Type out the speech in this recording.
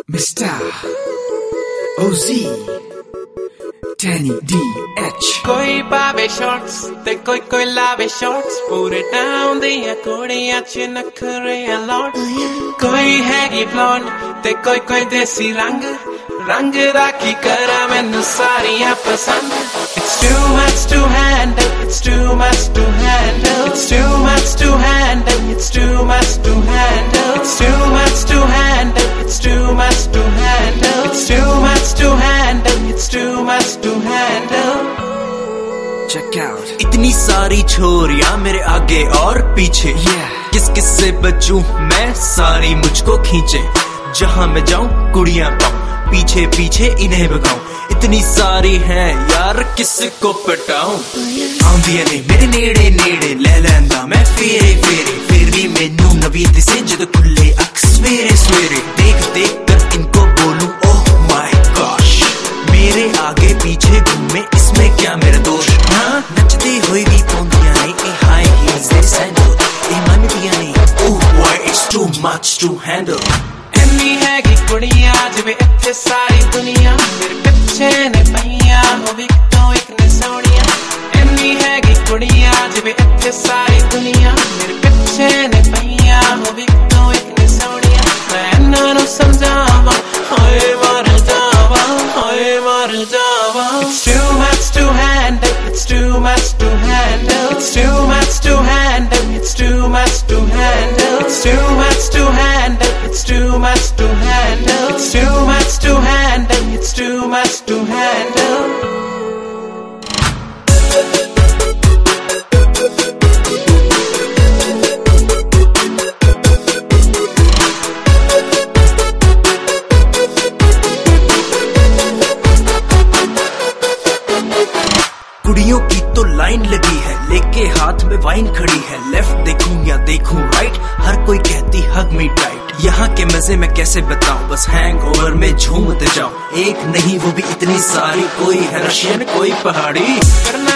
Mr. OZ Danny DH कोई पावे shorts ते कोई लावे शॉर्ट्स पूरे टाउन दियां कुड़ियां च नखरे लॉट कोई हैगी ब्लॉन्ड ते कोई देसी रंग दा की करा मैनू सारियां पसंद It's too much to handle It's too much to handle It's too much to handle It's too much to handle It's too much to handle It's too much to handle It's too much to handle It's too much to handle Check out इतनी सारी छोरियां मेरे आगे और पीछे किस किस से बचूं मैं सारी मुझको खींचे जहां मैं जाऊं कुड़ियां पाऊं पीछे पीछे इन्हें भगाऊं इतनी सारी हैं यार किसको पटाऊं आंदियां ने मेरे नेड़े नेड़े ले लैंदा मैं फेरे फेरे फिर भी मैनू नवी दिसे जद खुले अख सवेरे सवेरे देख देख कर इनको बोलूं ओह माय गॉश मेरे आगे पीछे घूमे इसमें क्या मेरा दोष हाँ नचती हुई भी पौंदियां ने ए हाई हील्स दे सैंडल ए मनदियां ने oh why it's too much to handle एनी हैगी कुड़ियां जिवें इत्थे सारी दुनिया मेरे पिछे ने पईयां हो भी तो एक ने सोनिया एनी हैगी कुड़ियां जिवें इत्थे सारी दुनिया मेरे पिछे ने पईयां हो भी तो एक ने सोनिया मैं इन्हां नूं समझावां होए मर जावां It's too much to handle It's too much to handle It's too much to handle It's too much to handle It's too much to handle It's too much to handle It's too much to handle It's too much to handle कुड़ियों की तो line लगी है लेके हाथ में wine खड़ी है left देखूं या देखूं राइट हर कोई कहती हग मी टाइट यहाँ के मजे मैं कैसे बताऊं बस हैंगओवर में झूमते जाऊं एक नहीं वो भी इतनी सारी कोई है रशियन कोई पहाड़ी